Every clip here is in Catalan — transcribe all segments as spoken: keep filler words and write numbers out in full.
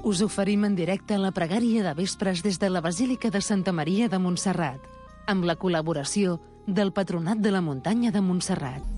Us oferim en directe la pregària de vespres des de la Basílica de Santa Maria de Montserrat, amb la col·laboració del Patronat de la Muntanya de Montserrat.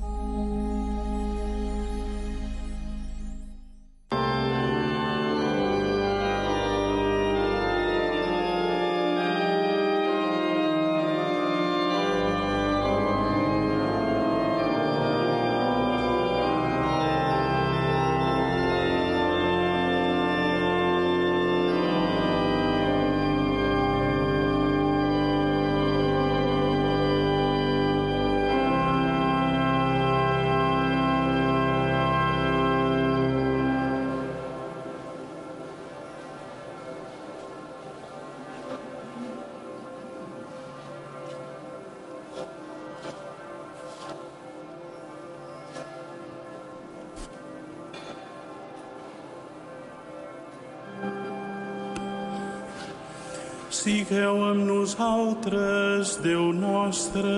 Sigueu amb nosaltres, Déu nostre.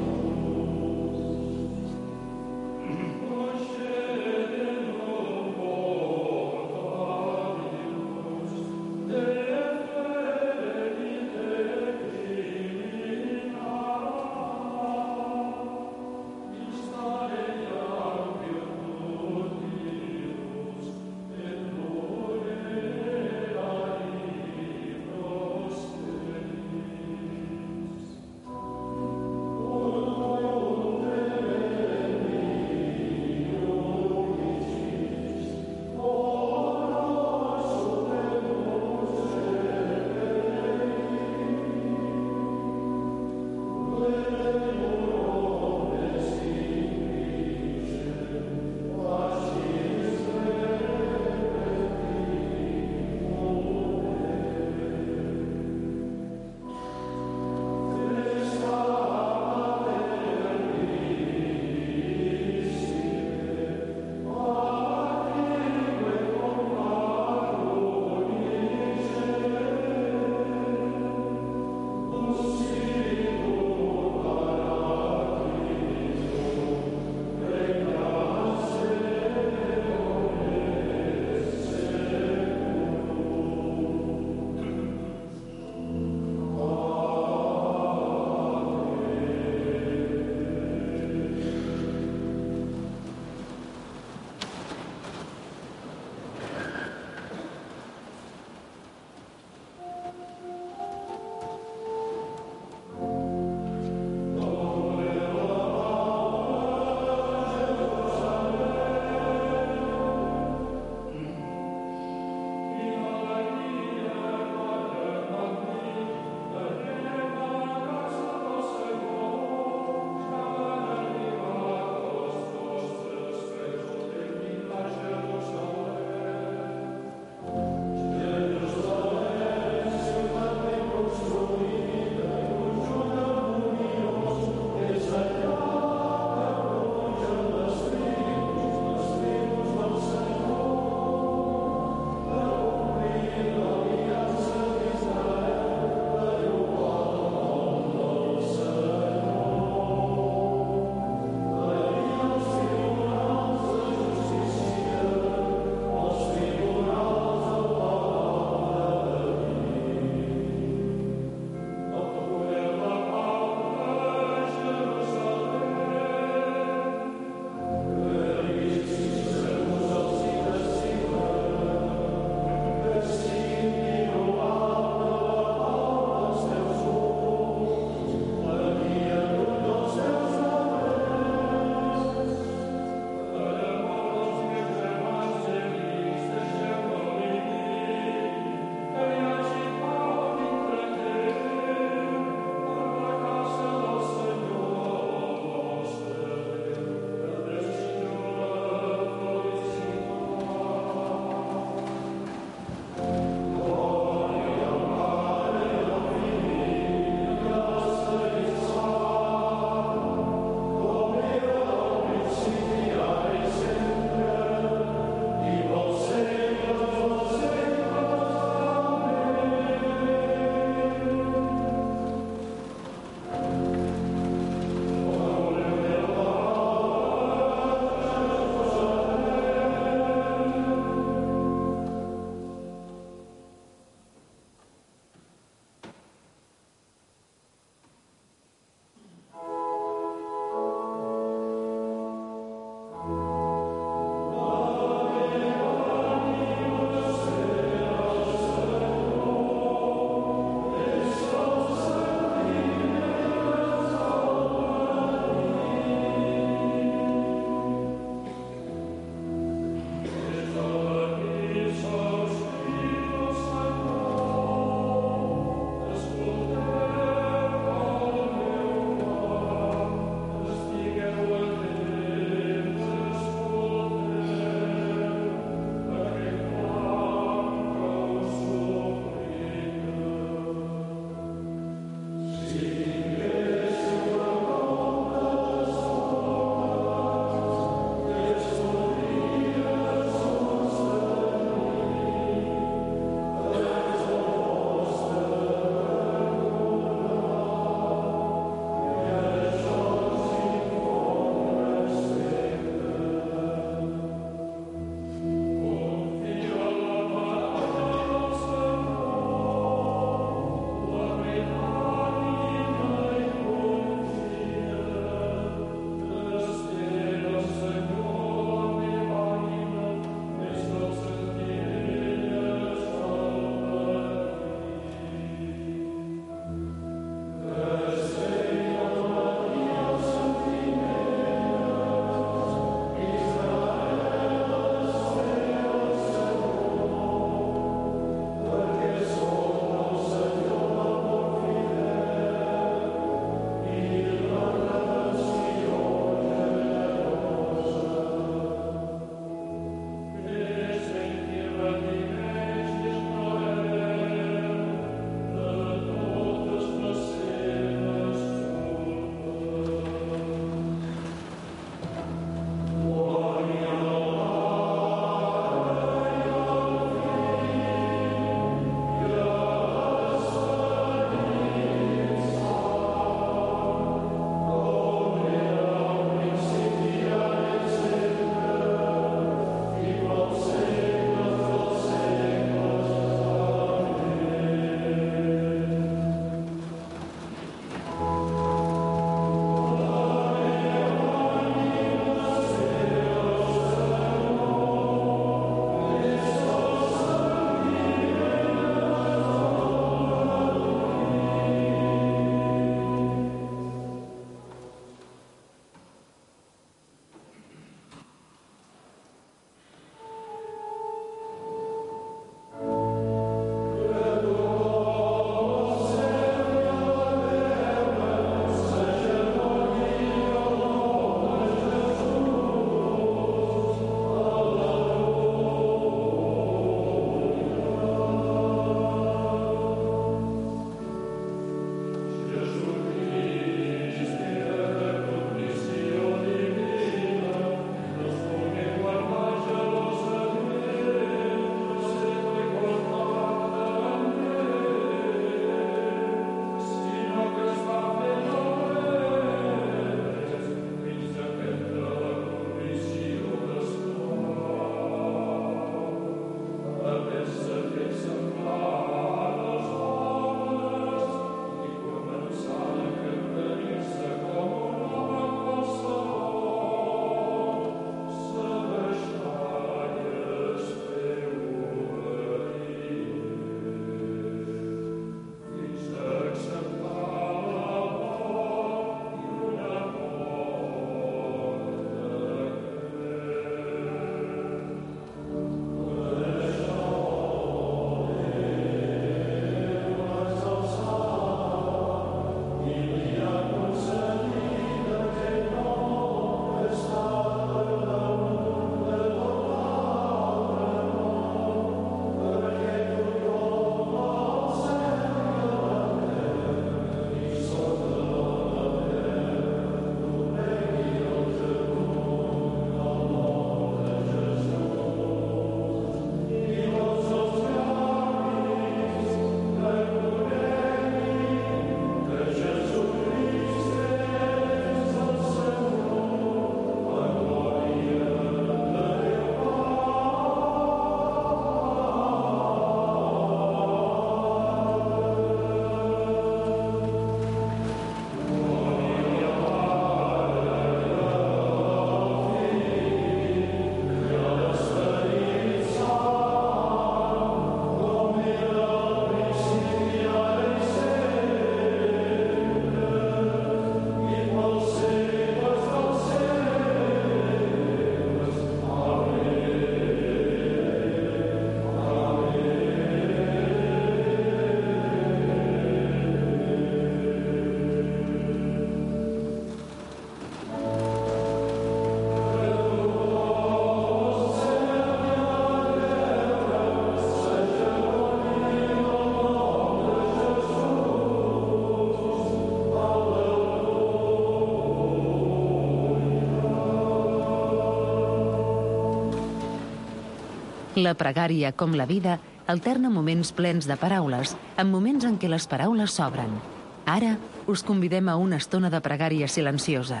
La pregària, com la vida, alterna moments plens de paraules amb moments en què les paraules s'obren. Ara us convidem a una estona de pregària silenciosa.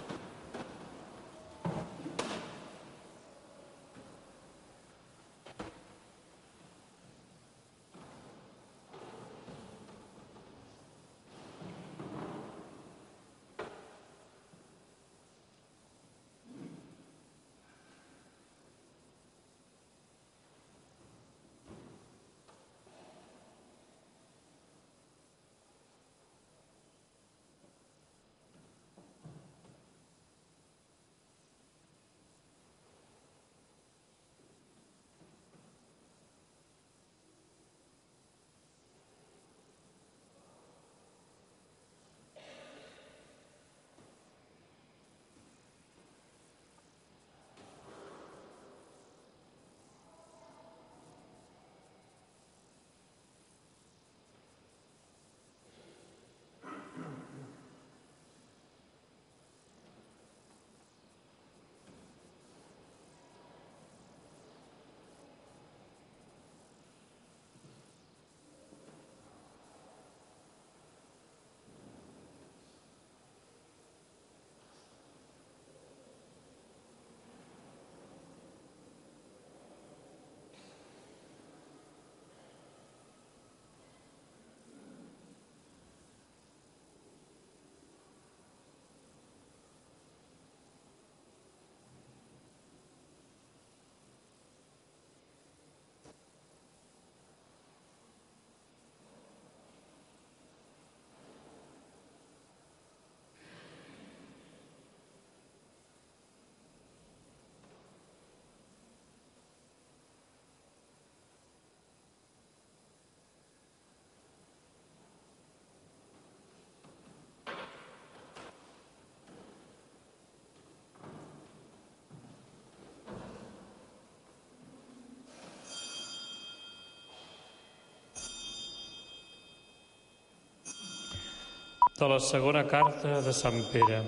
De la segona carta de Sant Pere.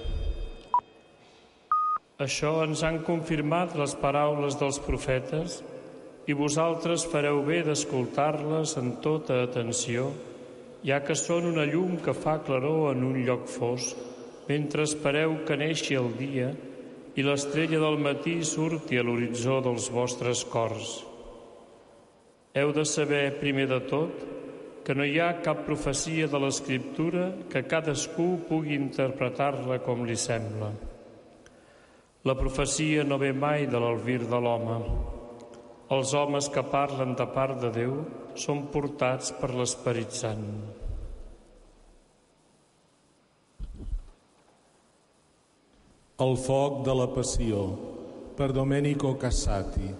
Això ens han confirmat les paraules dels profetes i vosaltres fareu bé d'escoltar-les en tota atenció, ja que són una llum que fa claror en un lloc fosc, mentre espereu que neixi el dia i l'estrella del matí surti a l'horitzó dels vostres cors. Heu de saber, primer de tot, que no hi ha cap profecia de l'Escriptura que cadascú pugui interpretar-la com li sembla. La profecia no ve mai de l'albir de l'home. Els homes que parlen de part de Déu són portats per l'Esperit Sant. El foc de la passió, per Domenico Cassati.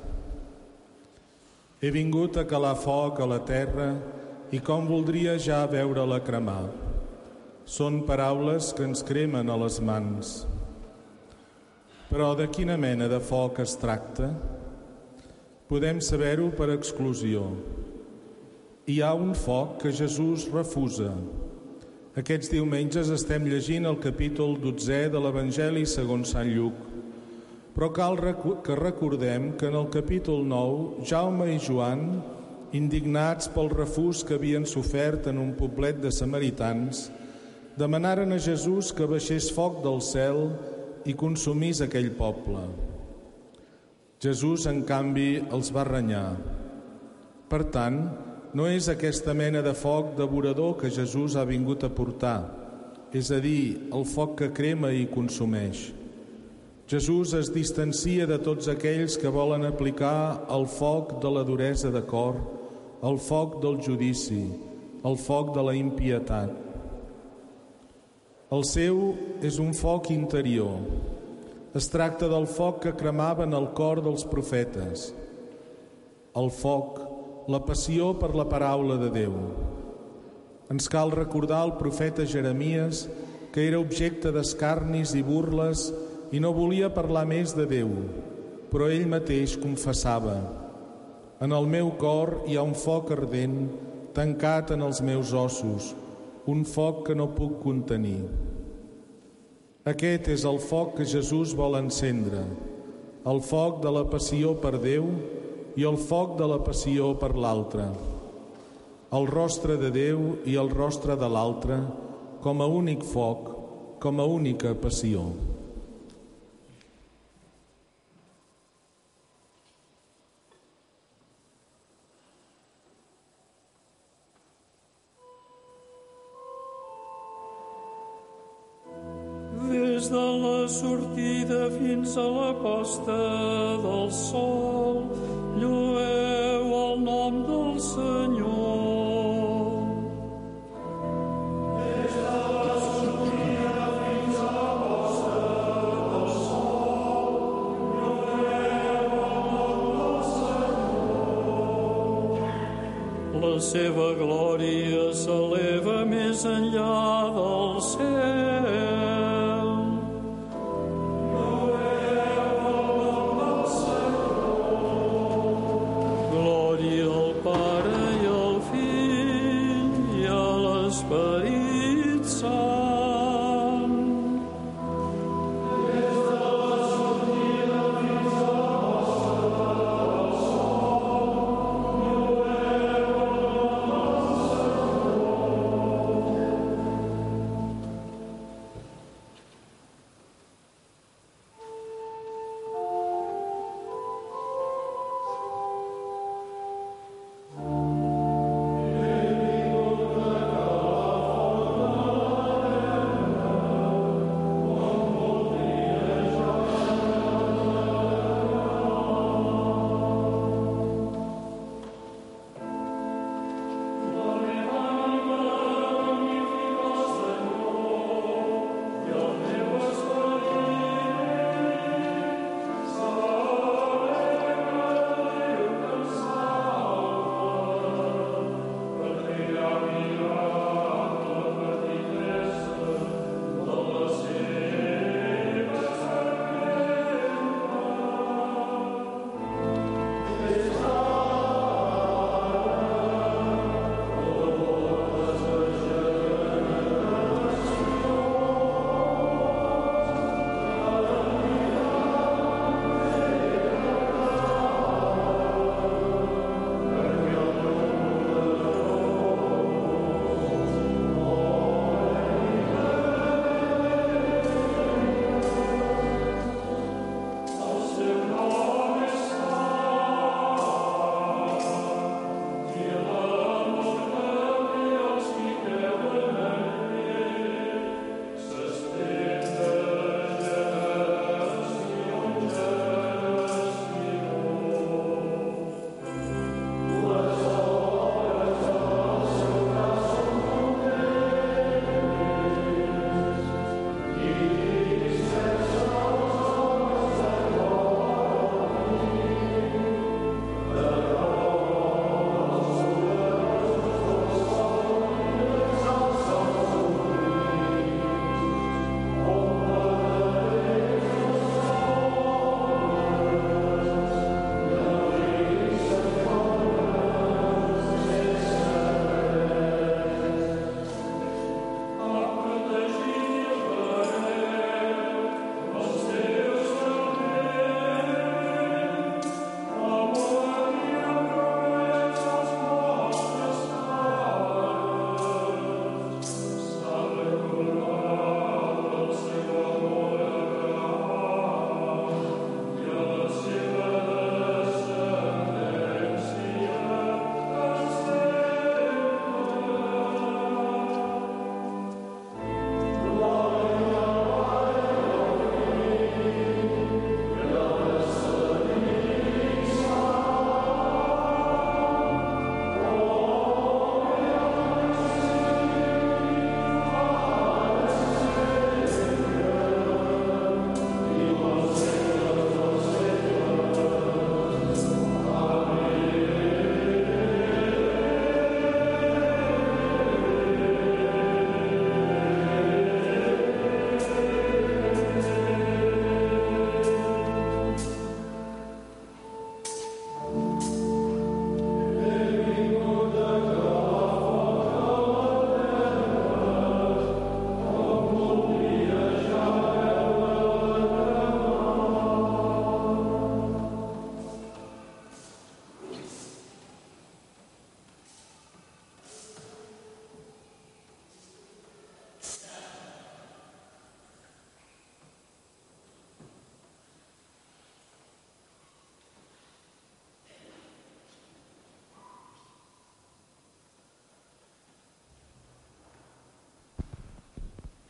He vingut a calar foc a la terra i com voldria ja veure-la cremar. Són paraules que ens cremen a les mans. Però de quina mena de foc es tracta? Podem saber-ho per exclusió. Hi ha un foc que Jesús refusa. Aquests diumenges estem llegint el capítol dotzè de l'Evangeli segons Sant Lluc. Però cal que recordem que en el capítol nou, Jaume i Joan, indignats pel refús que havien sofert en un poblet de samaritans, demanaren a Jesús que baixés foc del cel i consumís aquell poble. Jesús, en canvi, els va renyar. Per tant, no és aquesta mena de foc devorador que Jesús ha vingut a portar, és a dir, el foc que crema i consumeix. Jesús es distancia de tots aquells que volen aplicar el foc de la duresa de cor, el foc del judici, el foc de la impietat. El seu és un foc interior. Es tracta del foc que cremava en el cor dels profetes. El foc, la passió per la paraula de Déu. Ens cal recordar el profeta Jeremies, que era objecte d'escarnis i burles i no volia parlar més de Déu, però ell mateix confessava: en el meu cor hi ha un foc ardent, tancat en els meus ossos, un foc que no puc contenir. Aquest és el foc que Jesús vol encendre, el foc de la passió per Déu i el foc de la passió per l'altre, el rostre de Déu i el rostre de l'altre com a únic foc, com a única passió. Des de la sortida fins a la posta del sol, llueu el nom del Senyor. Des de la sortida fins a la posta del sol, llueu el nom del Senyor. La seva glòria s'eleva més enllà del cel.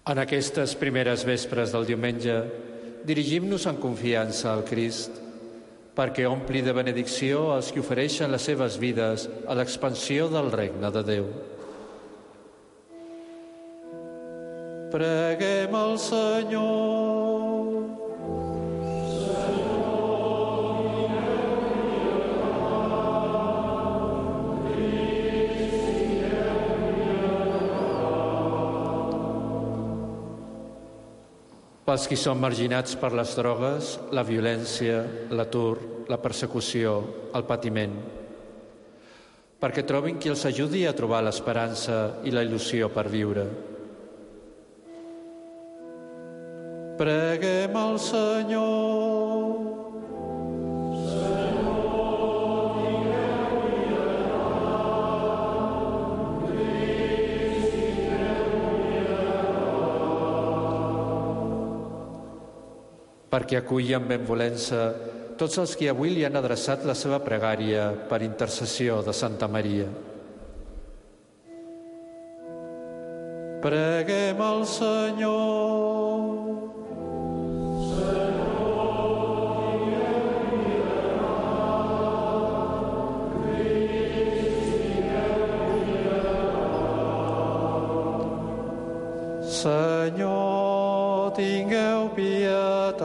En aquestes primeres vespres del diumenge, dirigim-nos en confiança al Crist, perquè ompli de benedicció els que ofereixen les seves vides a l'expansió del regne de Déu. Preguem al Senyor. Pels qui són marginats per les drogues, la violència, l'atur, la persecució, el patiment, perquè trobin qui els ajudi a trobar l'esperança i la il·lusió per viure. Preguem al Senyor. Perquè aculli amb benvolença tots els que avui li han adreçat la seva pregària per intercessió de Santa Maria. Preguem al Senyor. Senyor, tingueu pietat.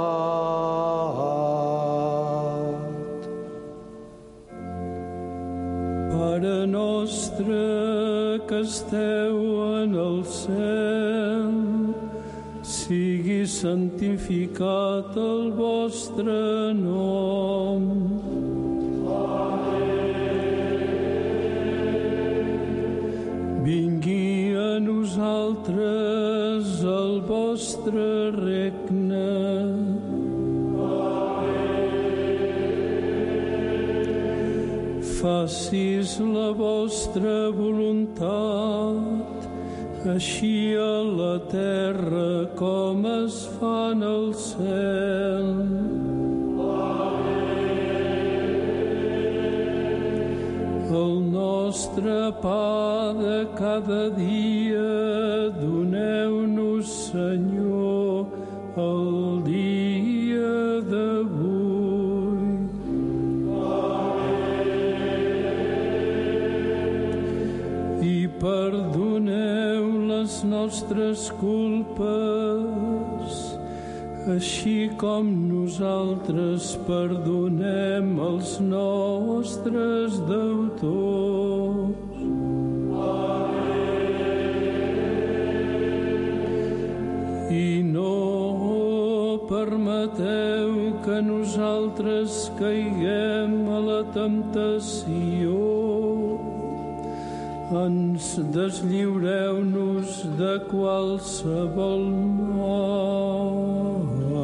Pare nostre que esteu en el cel, sigui santificat el vostre nom. Vingui a nosaltres el vostre regne. Facis la vostra voluntat, així a la terra com es fa en el cel. El nostre pa de cada dia doneu-nos, Senyor, el dia d'avui. I perdoneu les nostres culpes, així com nosaltres perdonem els nostres deutors. I no permeteu que nosaltres caiguem a la temptació. Ens deslliureu-nos de qualsevol mal.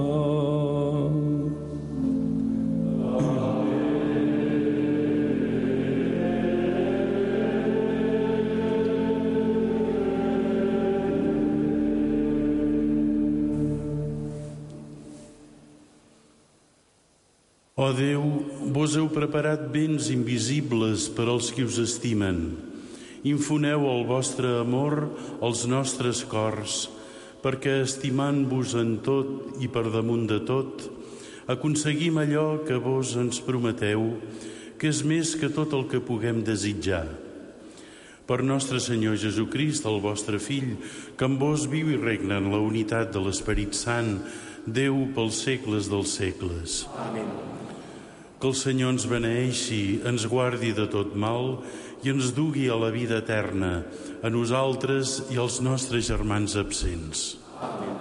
Ó Déu, vos heu preparat béns invisibles per als qui us estimen. Infoneu el vostre amor als nostres cors, perquè, estimant-vos en tot i per damunt de tot, aconseguim allò que vos ens prometeu, que és més que tot el que puguem desitjar. Per nostre Senyor Jesucrist, el vostre Fill, que amb vos viu i regna en la unitat de l'Esperit Sant, Déu pels segles dels segles. Amén. Que el Senyor ens beneeixi, ens guardi de tot mal i ens dugui a la vida eterna, a nosaltres i als nostres germans absents. Amén.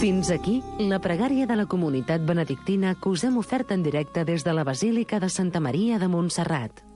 Fins aquí la pregària de la comunitat benedictina que us hem ofert en directe des de la Basílica de Santa Maria de Montserrat.